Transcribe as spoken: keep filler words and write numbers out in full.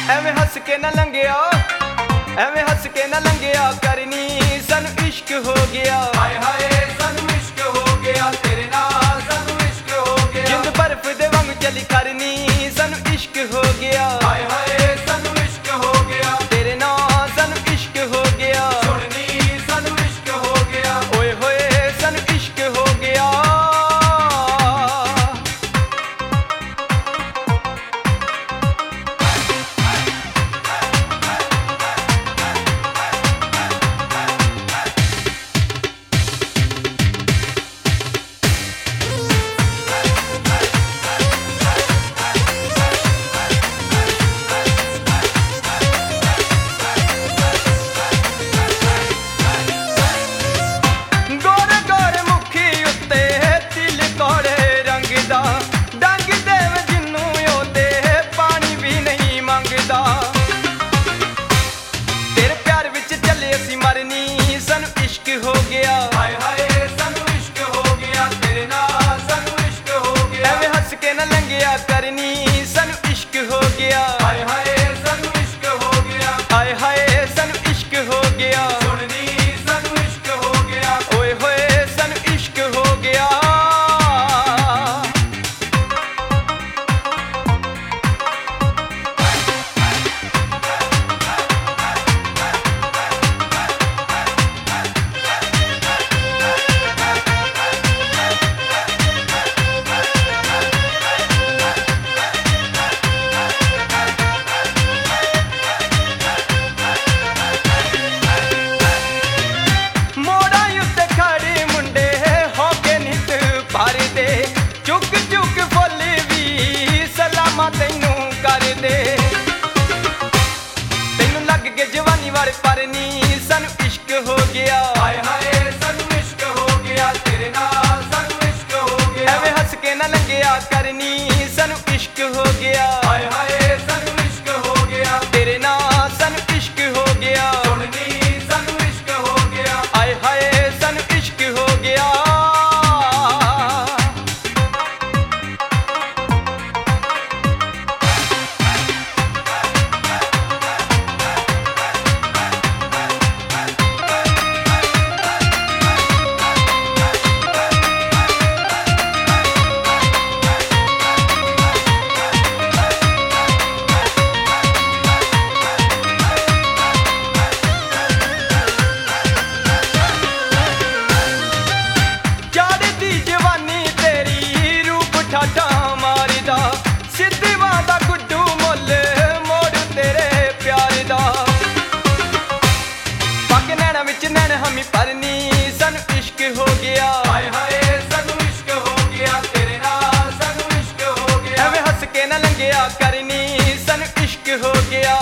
ਐਵੇਂ ਹੱਸ ਕੇ ਨਾ ਲੰਘਿਆ ਐਵੇਂ ਹੱਸ ਕੇ ਨਾ ਲੰਘਿਆ ਕਰਨੀ ਸਾਨੂੰ ਇਸ਼ਕ ਹੋ ਗਿਆ ਹਾਏ ਹਾਏ ਸਾਨੂੰ ਇਸ਼ਕ ਹੋ ਗਿਆ ਤੇਰੇ ਨਾਲ ਸਾਨੂੰ ਇਸ਼ਕ ਹੋ ਗਿਆ ਜਿੰਦ ਬਰਫ਼ ਦੇ ਵਾਂਗ ਚਲੀ ਕਰਨੀ ਸਾਨੂੰ ਇਸ਼ਕ ਹੋ ਗਿਆ ਹਾਏ ਹਾਏ ਸਾਨੂੰ ਇਸ਼ਕ ਹੋ ਗਿਆ ਤੇਰੇ ਨਾਲ ਸਾਨੂੰ ਇਸ਼ਕ ਹੋ ਗਿਆ ਸੁਣਨੀ ਸਾਨੂੰ ਇਸ਼ਕ ਹੋ ਗਿਆ ਓਏ ਹੋਏ ਸਾਨੂੰ ਇਸ਼ਕ ਹੋ ਗਿਆ ਹੋ ਗਿਆ ਹਾਏ ਹਾਏ ਸਾਨੂੰ ਇਸ਼ਕ ਹੋ ਗਿਆ ਤੇਰੇ ਨਾਲ ਸਾਨੂੰ ਇਸ਼ਕ ਹੋ ਗਿਆ ਐਵੇਂ ਹੱਸ ਕੇ ਨਾ ਲੰਘਿਆ ਕਰਨੀ ਸਾਨੂੰ ਇਸ਼ਕ ਹੋ ਗਿਆ ਹਾਏ ਹਾਏ ਸਾਨੂੰ ਇਸ਼ਕ ਹੋ ਗਿਆ ਹਾਏ ਹਾਏ ਸਾਨੂੰ ਇਸ਼ਕ ਹੋ ਗਿਆ ਸੁਣਨੀ ਸਾਨੂੰ ਇਸ਼ਕ ਹੋ ਗਿਆ ਓਏ ਹੋਏ ਸਾਨੂੰ ਇਸ਼ਕ ਹੋ ਗਿਆ ਚੁੱਕ ਚੁੱਕ ਫੁੱਲ ਵੀ ਸਲਾਮਾਂ ਤੈਨੂੰ ਕਰਦੇ ਤੈਨੂੰ ਲੱਗ ਕੇ ਜਵਾਨੀ ਵਾਲੇ ਪਰਨੀ ਸਾਨੂੰ ਇਸ਼ਕ ਹੋ ਗਿਆ ਹਾਏ ਹਾਏ ਸਾਨੂੰ ਇਸ਼ਕ ਹੋ ਗਿਆ ਤੇਰੇ ਨਾਲ ਸਾਨੂੰ ਇਸ਼ਕ ਹੋ ਗਿਆ ਐਵੇਂ ਹੱਸ ਕੇ ਨਾ ਲੰਘਿਆ ਕਰਨੀ ਸਾਨੂੰ ਇਸ਼ਕ ਹੋ ਗਿਆ ਹਾਏ ਹਾਏ ਸਾਨੂੰ ਇਸ਼ਕ ਹੋ ਗਿਆ ਤੇਰੇ ਨਾਲ ਸਾਨੂੰ ਇਸ਼ਕ ਹੋ ਗਿਆ ਸੁਣਨੀ ਸਾਨੂੰ ਇਸ਼ਕ ਹੋ ਗਿਆ ਆਏ ਹਾਏ ਸਾਨੂੰ ਇਸ਼ਕ ਹੋ ਗਿਆ ਠਾਠਾ ਮਾਰਦਾ ਸਿੱਧੀਵਾਂ ਦਾ ਗੁੱਡੂ ਮੁੱਲ ਮੋੜ ਤੇਰੇ ਪਿਆਰ ਦਾ ਪੱਕ ਨੈਣਾ ਵਿੱਚ ਨੈਣ ਹਮੀ ਪਰਨੀ ਸਾਨੂੰ ਇਸ਼ਕ ਹੋ ਗਿਆ ਹਾਏ ਹਾਏ ਸਾਨੂੰ ਇਸ਼ਕ ਹੋ ਗਿਆ ਤੇਰੇ ਨਾਲ ਸਾਨੂੰ ਇਸ਼ਕ ਹੋ ਗਿਆ ਐਵੇਂ ਹੱਸ ਕੇ ਨਾ ਲੰਘਿਆ ਕਰਨੀ ਸਾਨੂੰ ਇਸ਼ਕ ਹੋ ਗਿਆ